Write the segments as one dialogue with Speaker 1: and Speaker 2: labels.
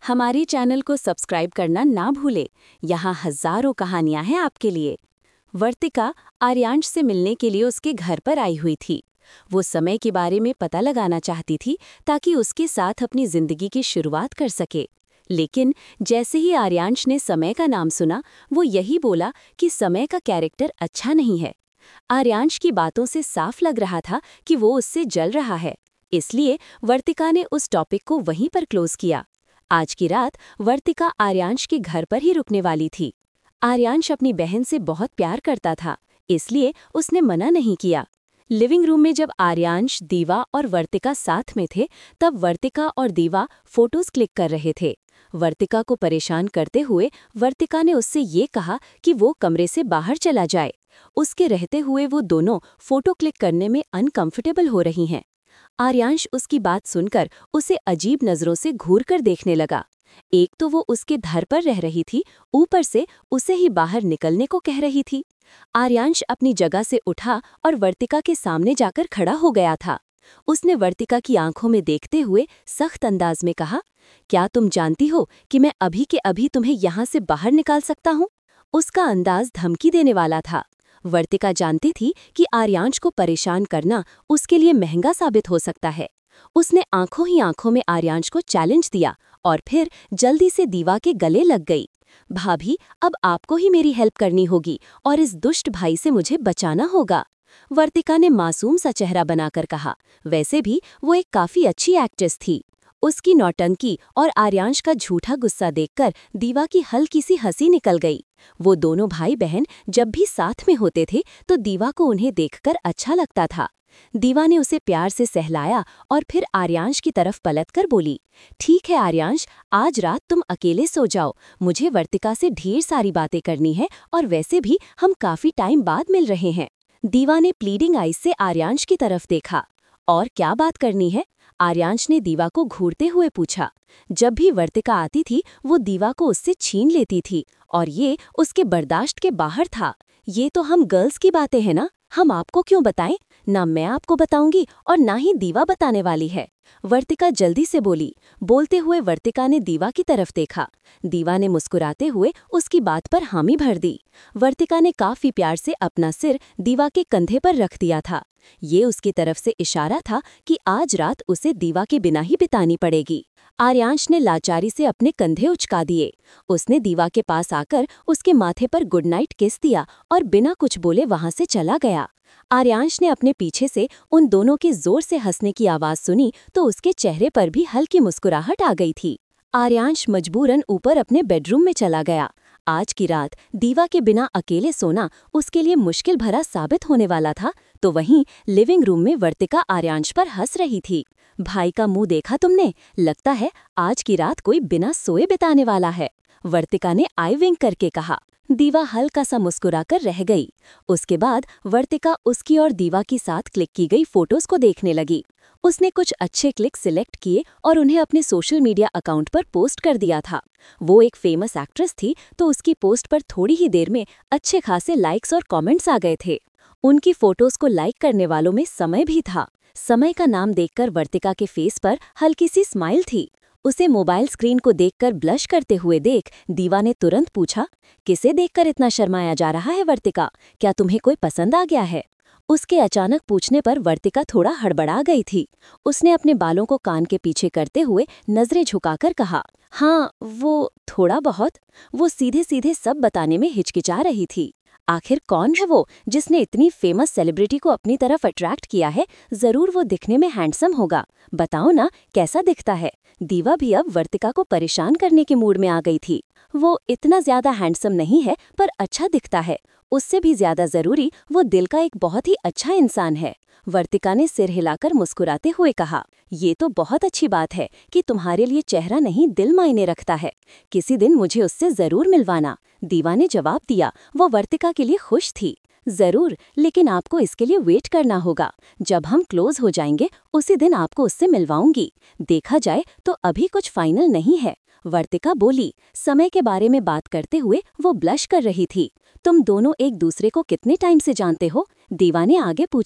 Speaker 1: हमारे चैनल को सब्सक्राइब करना ना भूले। यहाँ हजारों कहानियां हैं आपके लिए। वर्तिका आर्यांश से मिलने के लिए उसके घर पर आई हुई थी। वो समय के बारे में पता लगाना चाहती थी ताकि उसके साथ अपनी जिंदगी की शुरुआत कर सके। लेकिन जैसे ही आर्यांश ने समय का नाम सुना, वो यही बोला कि समय का कैरेक्टर अच्छा नहीं है। आर्यांश की बातों से साफ लग रहा था कि वो उससे जल रहा है। इसलिए वर्तिका ने उस टॉपिक को वहीं पर क्लोज किया। आज की रात वर्तिका आर्यांश के घर पर ही रुकने वाली थी। आर्यांश अपनी बहन से बहुत प्यार करता था, इसलिए उसने मना नहीं किया। लिविंग रूम में जब आर्यांश, दीवा और वर्तिका साथ में थे, तब वर्तिका और दीवा फोटोज क्लिक कर रहे थे। वर्तिका को परेशान करते हुए वर्तिका ने उससे ये कहा कि वो कमरे से बाहर चला जाए। उसके रहते हुए वो दोनों फोटो क्लिक करने में अनकंफर्टेबल हो रही हैं। आर्यांश उसकी बात सुनकर उसे अजीब नजरों से घूर कर देखने लगा। एक तो वो उसके घर पर रह रही थी, ऊपर से उसे ही बाहर निकलने को कह रही थी। आर्यांश अपनी जगह से उठा और वर्तिका के सामने जाकर खड़ा हो गया था। उसने वर्तिका की आंखों में देखते हुए सख्त अंदाज में कहा, क्या तुम जानती हो कि मैं अभी के अभी तुम्हें यहाँ से बाहर निकाल सकता हूँ? उसका अंदाज धमकी देने वाला था। वर्तिका जानती थी कि आर्यांश को परेशान करना उसके लिए महंगा साबित हो सकता है। उसने आंखों ही आंखों में आर्यांश को चैलेंज दिया और फिर जल्दी से दीवा के गले लग गई। भाभी, अब आपको ही मेरी हेल्प करनी होगी और इस दुष्ट भाई से मुझे बचाना होगा। वर्तिका ने मासूम सा चेहरा बनाकर कहा। वैसे भी वो एक काफी अच्छी एक्ट्रेस थी। उसकी नौटंकी और आर्यांश का झूठा गुस्सा देखकर दीवा की हल्की सी हंसी निकल गई। वो दोनों भाई बहन जब भी साथ में होते थे तो दीवा को उन्हें देखकर अच्छा लगता था। दीवा ने उसे प्यार से सहलाया और फिर आर्यांश की तरफ पलटकर बोली, ठीक है आर्यांश, आज रात तुम अकेले सो जाओ। मुझे वर्तिका से ढेर सारी बातें करनी है और वैसे भी हम काफी टाइम बाद मिल रहे हैं। दीवा ने प्लीडिंग आईज से आर्यांश की तरफ देखा। और क्या बात करनी है? आर्यांश ने दीवा को घूरते हुए पूछा। जब भी वर्तिका आती थी वो दीवा को उससे छीन लेती थी और ये उसके बर्दाश्त के बाहर था। ये तो हम गर्ल्स की बातें हैं ना, हम आपको क्यों बताएं? ना मैं आपको बताऊंगी और ना ही दीवा बताने वाली है। वर्तिका जल्दी से बोली। बोलते हुए वर्तिका ने दीवा की तरफ देखा। दीवा ने मुस्कुराते हुए उसकी बात पर हामी भर दी। वर्तिका ने काफी प्यार से अपना सिर दीवा के कंधे पर रख दिया था। ये उसकी तरफ से इशारा था कि आज रात उसे दीवा के बिना ही बितानी पड़ेगी। आर्यांश ने लाचारी से अपने कंधे उचका दिए। उसने दीवा के पास आकर उसके माथे पर गुड नाइट किस दिया और बिना कुछ बोले वहां से चला गया। आर्यांश ने अपने पीछे से उन दोनों के जोर से हंसने की आवाज सुनी तो उसके चेहरे पर भी हल्की मुस्कुराहट आ गई थी। आर्यांश मजबूरन ऊपर अपने बेडरूम में चला गया। आज की रात दीवा के बिना अकेले सोना उसके लिए मुश्किल भरा साबित होने वाला था, तो वहीं लिविंग रूम में वर्तिका आर्यांश पर हंस रही थी। भाई का मुंह देखा तुमने? लगता है आज की रात कोई बिना सोए बिताने वाला है, वर्तिका ने आई विंक करके कहा। दीवा हल्का सा मुस्कुराकर रह गई। उसके बाद वर्तिका उसकी और दीवा की साथ क्लिक की गई फोटोज को देखने लगी। उसने कुछ अच्छे क्लिक सिलेक्ट किए और उन्हें अपने सोशल मीडिया अकाउंट पर पोस्ट कर दिया था। वो एक फेमस एक्ट्रेस थी, तो उसकी पोस्ट पर थोड़ी ही देर में अच्छे खासे लाइक्स और कमेंट्स आ गए थे। उनकी फोटोज को लाइक करने वालों में समय भी था। समय का नाम देखकर वर्तिका के फेस पर हल्की सी स्माइल थी। उसे मोबाइल स्क्रीन को देखकर ब्लश करते हुए देख दीवा ने तुरंत पूछा, किसे देखकर इतना शर्माया जा रहा है वर्तिका? क्या तुम्हें कोई पसंद आ गया है? उसके अचानक पूछने पर वर्तिका थोड़ा हड़बड़ा गई थी। उसने अपने बालों को कान के पीछे करते हुए नजरें झुकाकर कहा, हाँ, वो थोड़ा बहुत। वो सीधे सीधे सब बताने में हिचकिचा रही थी। आखिर कौन है वो जिसने इतनी फेमस सेलिब्रिटी को अपनी तरफ अट्रैक्ट किया है? जरूर वो दिखने में हैंडसम होगा। बताओ ना, कैसा दिखता है? दीवा भी अब वर्तिका को परेशान करने के मूड में आ गई थी। वो इतना ज्यादा हैंडसम नहीं है, पर अच्छा दिखता है। उससे भी ज्यादा जरूरी वो दिल का एक बहुत ही अच्छा इंसान है। वर्तिका ने सिर हिलाकर मुस्कुराते हुए कहा, ये तो बहुत अच्छी बात है कि तुम्हारे लिए चेहरा नहीं दिल मायने रखता है। किसी दिन मुझे उससे जरूर मिलवाना, दीवा ने जवाब दिया। वो वर्तिका के लिए खुश थी। जरूर, लेकिन आपको इसके लिए वेट करना होगा। जब हम क्लोज हो जाएंगे उसी दिन आपको उससे मिलवाऊंगी। देखा जाए तो अभी कुछ फाइनल नहीं है, वर्तिका बोली। समय के बारे में बात करते हुए वो ब्लश कर रही थी। तुम दोनों एक दूसरे को कितने टाइम से जानते हो? दीवा ने आगे पूछा।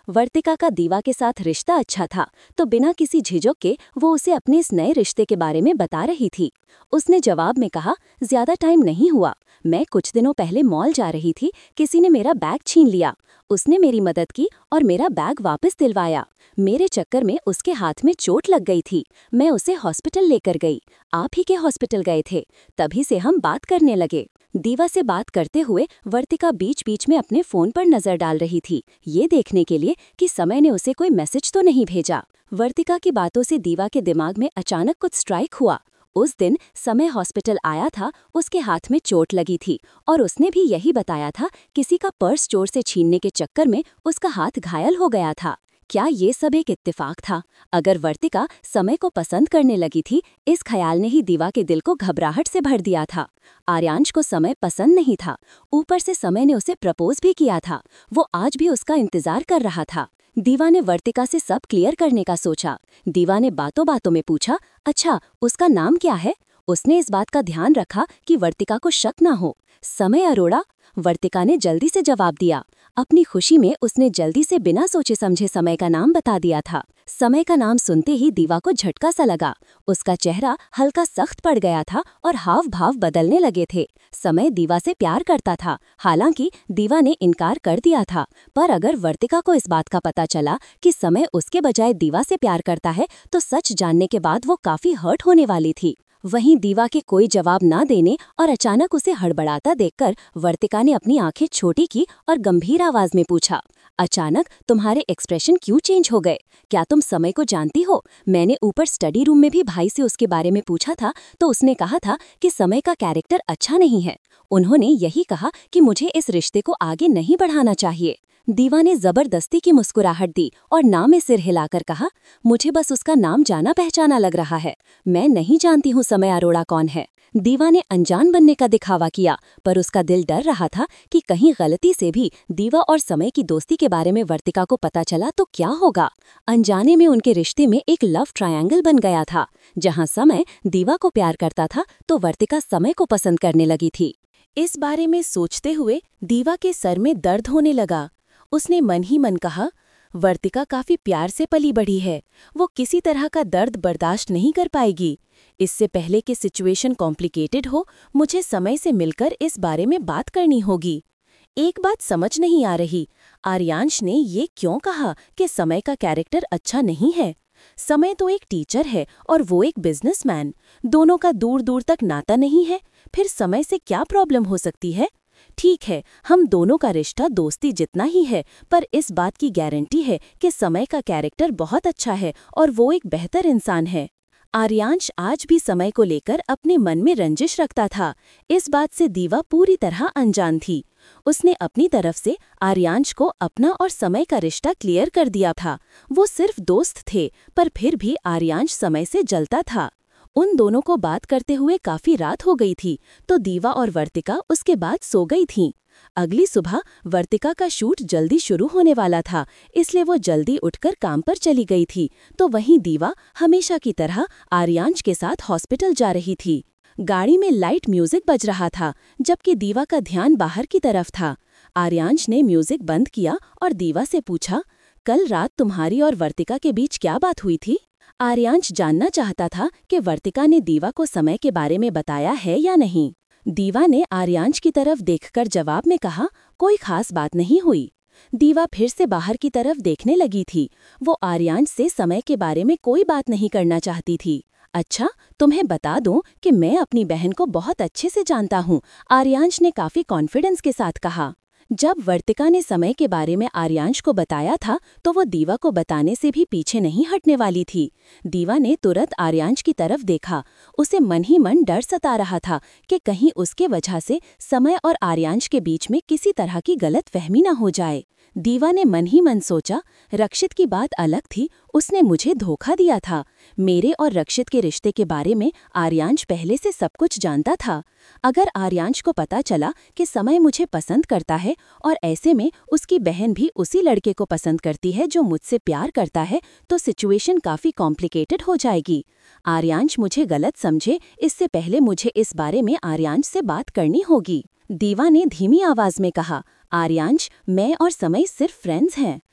Speaker 1: वर्तिका का दीवा के साथ रिश्ता अच्छा था, तो बिना किसी झिझक के वो उसे अपने इस नए रिश्ते के बारे में बता रही थी। उसने जवाब में कहा, ज्यादा टाइम नहीं हुआ, मैं कुछ दिनों पहले मॉल जा रही थी, किसी ने मेरा बैग छीन लिया। उसने मेरी मदद की और मेरा बैग वापस दिलवाया। मेरे चक्कर में उसके हाथ में चोट लग गई थी, मैं उसे हॉस्पिटल लेकर गई। आप ही के हॉस्पिटल गए थे, तभी से हम बात करने लगे। दीवा से बात करते हुए वर्तिका बीच बीच में अपने फोन पर नजर डाल रही थी, ये देखने के लिए कि समय ने उसे कोई मैसेज तो नहीं भेजा। वर्तिका की बातों से दीवा के दिमाग में अचानक कुछ स्ट्राइक हुआ। उस दिन समय हॉस्पिटल आया था, उसके हाथ में चोट लगी थी और उसने भी यही बताया था, किसी का पर्स चोर से छीनने के चक्कर में उसका हाथ घायल हो गया था। क्या ये सब एक इत्तेफाक था? अगर वर्तिका समय को पसंद करने लगी थी, इस ख्याल ने ही दीवा के दिल को घबराहट से भर दिया था। आर्यांश को समय पसंद नहीं था, ऊपर से समय ने उसे प्रपोज भी किया था। वो आज भी उसका इंतजार कर रहा था। दीवा ने वर्तिका से सब क्लियर करने का सोचा। दीवा ने बातों बातों में पूछा, अच्छा उसका नाम क्या है? उसने इस बात का ध्यान रखा कि वर्तिका को शक ना हो। समय अरोड़ा? वर्तिका ने जल्दी से जवाब दिया। अपनी खुशी में उसने जल्दी से बिना सोचे समझे समय का नाम बता दिया था। समय का नाम सुनते ही दीवा को झटका सा लगा। उसका चेहरा हल्का सख्त पड़ गया था और हाव भाव बदलने लगे थे। समय दीवा से प्यार करता था, हालांकि दीवा ने इनकार कर दिया था। पर अगर वर्तिका को इस बात का पता चला कि समय उसके बजाय दीवा से प्यार करता है, तो सच जानने के बाद वो काफी हर्ट होने वाली थी। वहीं दीवा के कोई जवाब ना देने और अचानक उसे हड़बड़ाता देखकर वर्तिका ने अपनी आंखें छोटी की और गंभीर आवाज में पूछा, अचानक तुम्हारे एक्सप्रेशन क्यों चेंज हो गए? क्या तुम समय को जानती हो? मैंने ऊपर स्टडी रूम में भी भाई से उसके बारे में पूछा था, तो उसने कहा था कि समय का कैरेक्टर अच्छा नहीं है। उन्होंने यही कहा कि मुझे इस रिश्ते को आगे नहीं बढ़ाना चाहिए। दीवा ने जबरदस्ती की मुस्कुराहट दी और नाम में सिर हिलाकर कहा, मुझे बस उसका नाम जाना पहचाना लग रहा है, मैं नहीं जानती हूँ समय अरोड़ा कौन है। दीवा ने अनजान बनने का दिखावा किया, पर उसका दिल डर रहा था कि कहीं गलती से भी दीवा और समय की दोस्ती के बारे में वर्तिका को पता चला तो क्या होगा। अनजाने में उनके रिश्ते में एक लव ट्रायंगल बन गया था, जहाँ समय दीवा को प्यार करता था तो वर्तिका समय को पसंद करने लगी थी। इस बारे में सोचते हुए दीवा के सर में दर्द होने लगा। उसने मन ही मन कहा, वर्तिका काफी प्यार से पली बढ़ी है, वो किसी तरह का दर्द बर्दाश्त नहीं कर पाएगी। इससे पहले कि सिचुएशन कॉम्प्लिकेटेड हो, मुझे समय से मिलकर इस बारे में बात करनी होगी। एक बात समझ नहीं आ रही, आर्यांश ने ये क्यों कहा कि समय का कैरेक्टर अच्छा नहीं है? समय तो एक टीचर है और वो एक बिजनेसमैन, दोनों का दूर दूर तक नाता नहीं है, फिर समय से क्या प्रॉब्लम हो सकती है? ठीक है, हम दोनों का रिश्ता दोस्ती जितना ही है, पर इस बात की गारंटी है कि समय का कैरेक्टर बहुत अच्छा है और वो एक बेहतर इंसान है। आर्यांश आज भी समय को लेकर अपने मन में रंजिश रखता था। इस बात से दीवा पूरी तरह अनजान थी। उसने अपनी तरफ से आर्यांश को अपना और समय का रिश्ता क्लियर कर दिया था। वो सिर्फ दोस्त थे, पर फिर भी आर्यांश समय से जलता था। उन दोनों को बात करते हुए काफी रात हो गई थी, तो दीवा और वर्तिका उसके बाद सो गई थीं। अगली सुबह वर्तिका का शूट जल्दी शुरू होने वाला था, इसलिए वो जल्दी उठकर काम पर चली गई थी। तो वहीं दीवा हमेशा की तरह आर्यांश के साथ हॉस्पिटल जा रही थी। गाड़ी में लाइट म्यूजिक बज रहा था, जबकि दीवा का ध्यान बाहर की तरफ था। आर्यांश ने म्यूजिक बंद किया और दीवा से पूछा, कल रात तुम्हारी और वर्तिका के बीच क्या बात हुई थी? आर्यांश जानना चाहता था कि वर्तिका ने दीवा को समय के बारे में बताया है या नहीं। दीवा ने आर्यांश की तरफ देखकर जवाब में कहा, कोई खास बात नहीं हुई। दीवा फिर से बाहर की तरफ देखने लगी थी। वो आर्यांश से समय के बारे में कोई बात नहीं करना चाहती थी। अच्छा, तुम्हें बता दूं कि मैं अपनी बहन को बहुत अच्छे से जानता हूँ, आर्यांश ने काफी कॉन्फिडेंस के साथ कहा। जब वर्तिका ने समय के बारे में आर्यांश को बताया था, तो वो दीवा को बताने से भी पीछे नहीं हटने वाली थी। दीवा ने तुरंत आर्यांश की तरफ देखा। उसे मन ही मन डर सता रहा था कि कहीं उसके वजह से समय और आर्यांश के बीच में किसी तरह की गलतफहमी न हो जाए। दीवा ने मन ही मन सोचा, रक्षित की बात अलग थी, उसने मुझे धोखा दिया था। मेरे और रक्षित के रिश्ते के बारे में आर्यांश पहले से सब कुछ जानता था। अगर आर्यांश को पता चला कि समय मुझे पसंद करता है और ऐसे में उसकी बहन भी उसी लड़के को पसंद करती है जो मुझसे प्यार करता है, तो सिचुएशन काफी कॉम्प्लिकेटेड हो जाएगी। आर्यांश मुझे गलत समझे, इससे पहले मुझे इस बारे में आर्यांश से बात करनी होगी। दीवा ने धीमी आवाज में कहा, आर्यांश, मैं और समय सिर्फ फ्रेंड्स हैं।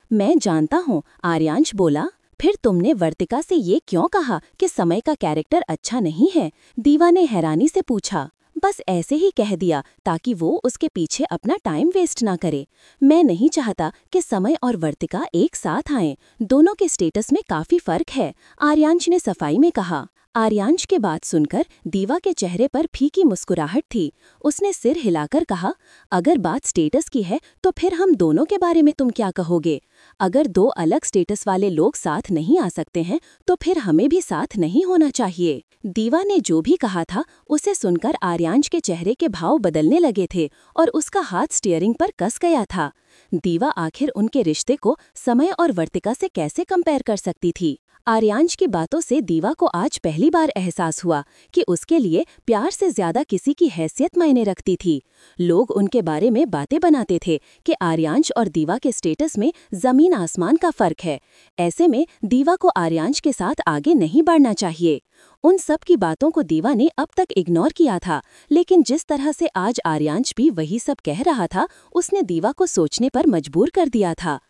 Speaker 1: मैं जानता हूँ, आर्यांश बोला। फिर तुमने वर्तिका से ये क्यों कहा कि समय का कैरेक्टर अच्छा नहीं है? दीवा ने हैरानी से पूछा। बस ऐसे ही कह दिया ताकि वो उसके पीछे अपना टाइम वेस्ट ना करे। मैं नहीं चाहता कि समय और वर्तिका एक साथ आएं। दोनों के स्टेटस में काफी फर्क है, आर्यांश ने सफाई में कहा। आर्यांश के बात सुनकर दीवा के चेहरे पर फीकी मुस्कुराहट थी। उसने सिर हिलाकर कहा, अगर बात स्टेटस की है तो फिर हम दोनों के बारे में तुम क्या कहोगे? अगर दो अलग स्टेटस वाले लोग साथ नहीं आ सकते हैं तो फिर हमें भी साथ नहीं होना चाहिए। दीवा ने जो भी कहा था उसे सुनकर आर्यांश के चेहरे के भाव बदलने लगे थे और उसका हाथ स्टीयरिंग पर कस गया था। दीवा आखिर उनके रिश्ते को समय और वर्तिका से कैसे कंपेयर कर सकती थी? आर्यांश की बातों से दीवा को आज पहली बार एहसास हुआ कि उसके लिए प्यार से ज्यादा किसी की हैसियत मायने रखती थी। लोग उनके बारे में बातें बनाते थे कि आर्यांश और दीवा के स्टेटस में जमीन आसमान का फर्क है। ऐसे में दीवा को आर्यांश के साथ आगे नहीं बढ़ना चाहिए। उन सब की बातों को दीवा ने अब तक इग्नोर किया था, लेकिन जिस तरह से आज आर्यांश भी वही सब कह रहा था, उसने दीवा को सोचने पर मजबूर कर दिया था।